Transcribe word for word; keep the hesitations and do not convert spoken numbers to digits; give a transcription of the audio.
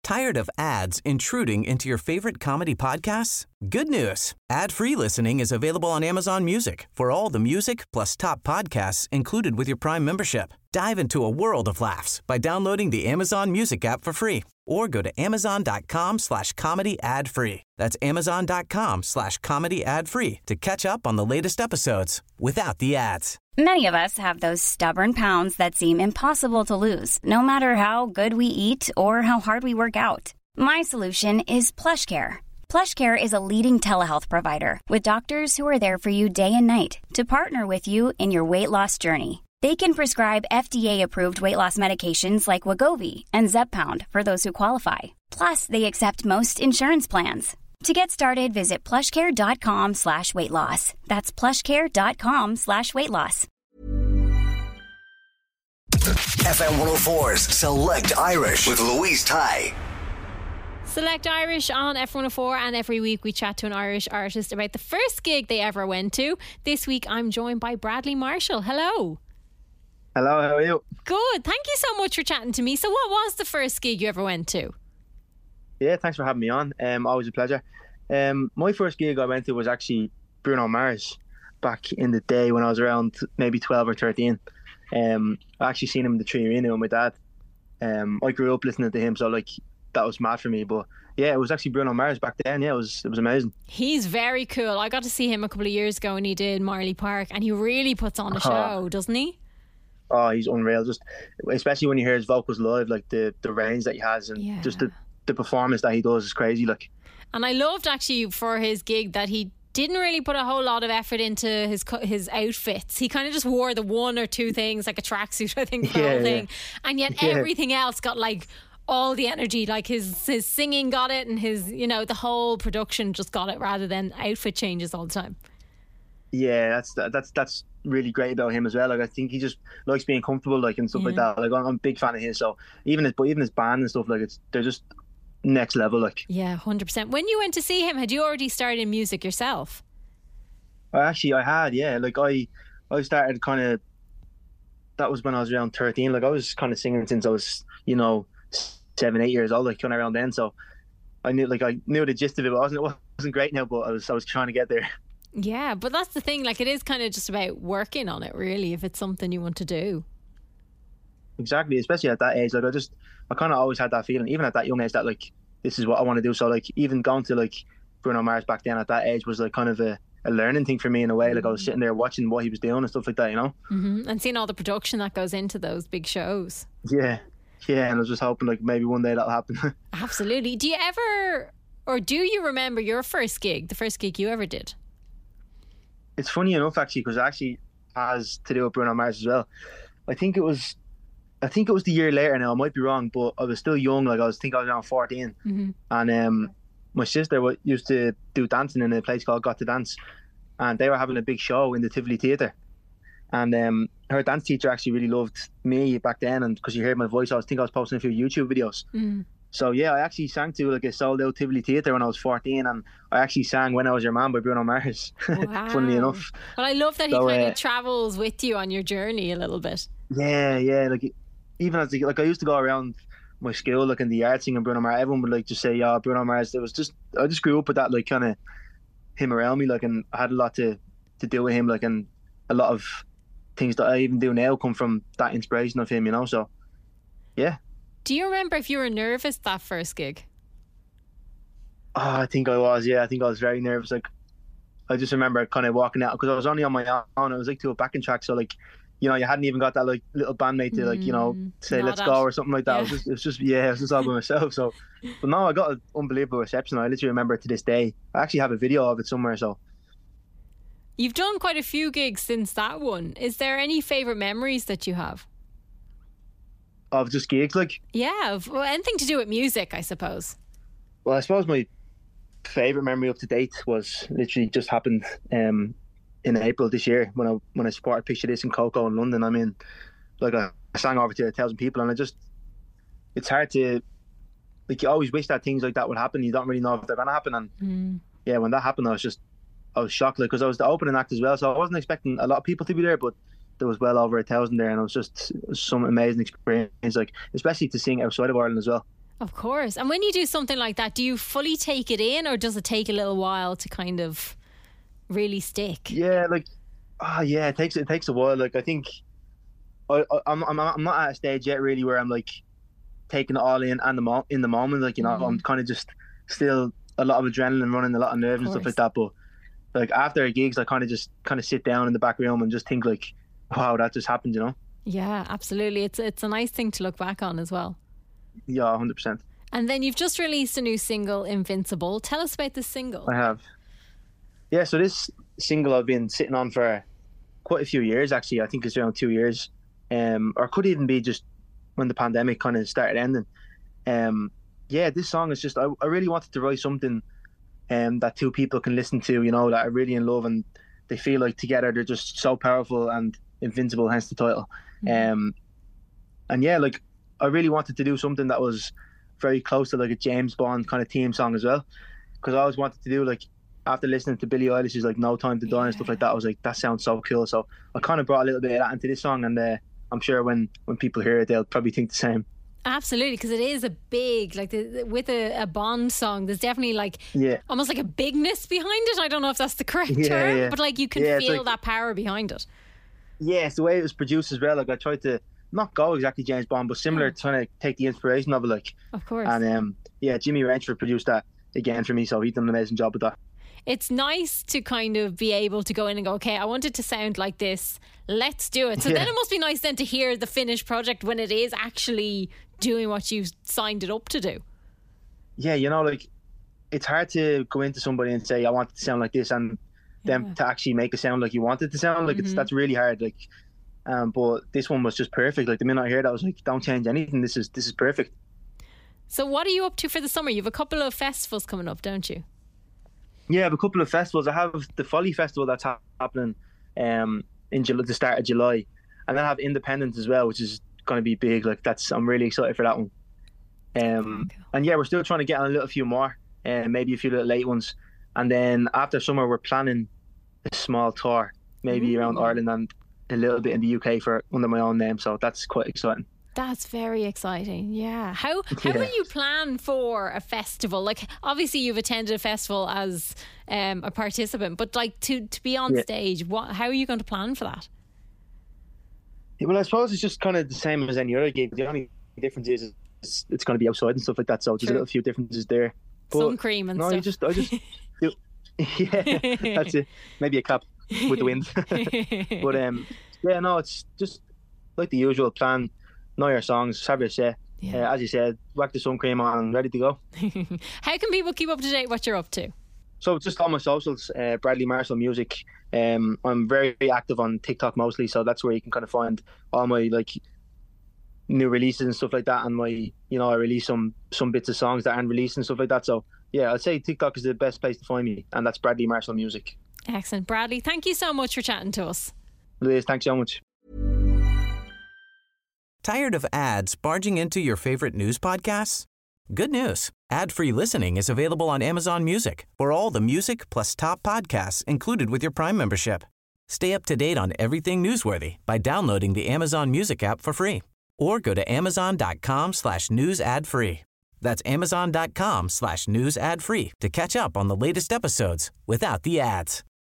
Tired of ads intruding into your favorite comedy podcasts? Good news. Ad-free listening is available on Amazon Music for all the music plus top podcasts included with your Prime membership. Dive into a world of laughs by downloading the Amazon Music app for free or go to amazon.com slash comedy ad free. That's amazon.com slash comedy ad free to catch up on the latest episodes without the ads. Many of us have those stubborn pounds that seem impossible to lose, no matter how good we eat or how hard we work out. My solution is PlushCare. PlushCare is a leading telehealth provider with doctors who are there for you day and night to partner with you in your weight loss journey. They can prescribe F D A-approved weight loss medications like Wegovy and Zepbound for those who qualify. Plus, they accept most insurance plans. To get started, visit plushcare.com slash weight loss. That's plushcare.com slash weight loss. F M one oh four's Select Irish with Louise Ty. Select Irish on F one oh four, and every week we chat to an Irish artist about the first gig they ever went to. This week I'm joined by Bradley Marshall. Hello. Hello, how are you? Good. Thank you so much for chatting to me. So what was the first gig you ever went to? Yeah, thanks for having me on. Um, always a pleasure. Um, my first gig I went to was actually Bruno Mars back in the day when I was around maybe twelve or thirteen. Um, I actually seen him in the Tree Arena with my dad. Um, I grew up listening to him, so like that was mad for me. But yeah, it was actually Bruno Mars back then. Yeah, it was it was amazing. He's very cool. I got to see him a couple of years ago when he did Marley Park, and he really puts on a show, oh. doesn't he? Oh, he's unreal. Just especially when you hear his vocals live, like the the range that he has, and yeah. just the the performance that he does is crazy. Like, and I loved actually for his gig that he didn't really put a whole lot of effort into his his outfits. He kind of just wore the one or two things, like a tracksuit, I think, the yeah, whole thing, yeah. and yet yeah. everything else got like all the energy. Like his his singing got it, and his, you know, the whole production just got it, rather than outfit changes all the time. Yeah, that's that's that's really great about him as well. Like, I think he just likes being comfortable, like, and stuff yeah. like that. Like, I'm, I'm a big fan of his. So even his, but even his band and stuff, like, it's they're just next level. Like, yeah, one hundred percent. When you went to see him, had you already started in music yourself? I actually, I had, yeah. Like, I, I started kind of. That was when I was around thirteen. Like, I was kind of singing since I was, you know, seven, eight years old. Like, kind of around then. So I knew, like, I knew the gist of it. But I wasn't, it wasn't great now, but I was, I was trying to get there. Yeah, but that's the thing. Like, it is kind of just about working on it, really, if it's something you want to do. Exactly, especially at that age. Like, I just, I kind of always had that feeling, even at that young age, that like this is what I want to do. So like, even going to like Bruno Mars back then at that age was like kind of a, a learning thing for me in a way. Like, I was sitting there watching what he was doing and stuff like that, you know. Mm-hmm. And seeing all the production that goes into those big shows. Yeah, yeah, and I was just hoping like maybe one day that'll happen. Absolutely. Do you ever, or do you remember your first gig, the first gig you ever did? It's funny enough, actually, because it actually has to do with Bruno Mars as well. I think it was, I think it was the year later now. I might be wrong, but I was still young. Like, I was, think I was around fourteen, mm-hmm. and um, my sister w- used to do dancing in a place called Got to Dance, and they were having a big show in the Tivoli Theatre. And um, her dance teacher actually really loved me back then, and because she heard my voice, I was think I was posting a few YouTube videos. Mm. So yeah, I actually sang to like a sold out Tivoli Theatre when I was fourteen, and I actually sang When I Was Your Man by Bruno Mars. Wow. Funnily enough. Well, I love that he so, kind uh, of travels with you on your journey a little bit. Yeah, yeah. Like, even as a, like I used to go around my school like in the yard singing Bruno Mars. Everyone would like just say, "Yeah, Bruno Mars." It was just I just grew up with that, like, kind of him around me, like, and I had a lot to to do with him, like, and a lot of things that I even do now come from that inspiration of him, you know. So yeah. Do you remember if you were nervous that first gig? Oh, I think I was, yeah. I think I was very nervous. Like, I just remember kind of walking out, because I was only on my own. I was like to a backing track, so like, you know, you hadn't even got that like little bandmate to like, you know, say let's go or something like that. Yeah. It was just, it was just, yeah, it was just all by myself. So, but no, I got an unbelievable reception. I literally remember it to this day. I actually have a video of it somewhere. So, you've done quite a few gigs since that one. Is there any favourite memories that you have? Of just gigs, like? Yeah, of, well, anything to do with music, I suppose. Well, I suppose my favourite memory up to date was literally just happened um, in April this year when I when I supported Picture This in Coco in London. I mean, like, I, I sang over to a thousand people, and I just, it's hard to, like, you always wish that things like that would happen. You don't really know if they're going to happen. And mm. yeah, when that happened, I was just, I was shocked, like, because I was the opening act as well. So I wasn't expecting a lot of people to be there, but there was well over a thousand there, and it was just it was some amazing experience, like, especially to sing outside of Ireland as well. Of course. And when you do something like that, do you fully take it in, or does it take a little while to kind of really stick? Yeah, like, oh yeah, it takes it takes a while. Like, I think I, I I'm I'm I'm not at a stage yet really where I'm like taking it all in and the mo- in the moment. Like, you know, mm. I'm kind of just still a lot of adrenaline running, a lot of nerves of and stuff like that. But like after gigs, I kind of just kind of sit down in the back room and just think like, wow, that just happened, you know? Yeah, absolutely. It's it's a nice thing to look back on as well. Yeah, one hundred percent. And then you've just released a new single, Invincible. Tell us about this single. I have. Yeah, so this single I've been sitting on for quite a few years, actually. I think it's around two years. Um, or could even be just when the pandemic kind of started ending. Um, yeah, this song is just, I, I really wanted to write something um, that two people can listen to, you know, that are really in love and they feel like together they're just so powerful and invincible, hence the title. Mm-hmm. Um, and yeah, like I really wanted to do something that was very close to like a James Bond kind of theme song as well, because I always wanted to do, like, after listening to Billie Eilish's like No Time to Die yeah. and stuff like that, I was like, that sounds so cool. So I kind of brought a little bit of that into this song, and uh, I'm sure when when people hear it they'll probably think the same. Absolutely, because it is a big, like the, with a, a Bond song, there's definitely like yeah. almost like a bigness behind it. I don't know if that's the correct yeah, term, yeah. but like you can yeah, feel like, that power behind it. Yeah, it's the way it was produced as well. Like I tried to not go exactly James Bond, but similar, yeah. trying to take the inspiration of it. Like, of course. And um, yeah, Jimmy Rainsford produced that again for me, so he done an amazing job with that. It's nice to kind of be able to go in and go, okay, I want it to sound like this, let's do it. So yeah. then it must be nice then to hear the finished project when it is actually doing what you signed it up to do. Yeah, you know, like it's hard to go into somebody and say I want it to sound like this, and them yeah. to actually make it sound like you want it to sound like mm-hmm. it's that's really hard. Like, um, but this one was just perfect. Like the minute I heard that, I was like, don't change anything. This is this is perfect. So what are you up to for the summer? You have a couple of festivals coming up, don't you? Yeah, I have a couple of festivals. I have the Folly Festival that's ha- happening um, in July, the start of July, and then I have Independence as well, which is going to be big. Like that's, I'm really excited for that one. Um, okay. And yeah, we're still trying to get on a little few more, and uh, maybe a few little late ones. And then after summer, we're planning a small tour, maybe mm. around Ireland and a little bit in the U K for under my own name. So that's quite exciting. That's very exciting. Yeah. How how yeah. will you plan for a festival? Like, obviously you've attended a festival as um, a participant, but like to, to be on yeah. stage, what? How are you going to plan for that? Yeah, well, I suppose it's just kind of the same as any other gig. The only difference is it's, it's going to be outside and stuff like that. So there's True. a little few differences there. But sun cream and no, stuff. You just, I just, you, yeah, that's it. Maybe a cap with the wind. But um, yeah, no, it's just like the usual plan. Know your songs, have your set. Yeah. Uh, as you said, whack the sun cream on and ready to go. How can people keep up to date what you're up to? So just on my socials, uh, Bradley Marshall Music. Um, I'm very, very active on TikTok mostly, so that's where you can kind of find all my like new releases and stuff like that. And my, you know, I release some some bits of songs that aren't released and stuff like that. So yeah, I'd say TikTok is the best place to find me, and that's Bradley Marshall Music. Excellent, Bradley. Thank you so much for chatting to us. Louise, thanks so much. Tired of ads barging into your favorite news podcasts? Good news. Ad-free listening is available on Amazon Music for all the music plus top podcasts included with your Prime membership. Stay up to date on everything newsworthy by downloading the Amazon Music app for free or go to amazon.com slash news ad free. That's amazon.com slash news ad free to catch up on the latest episodes without the ads.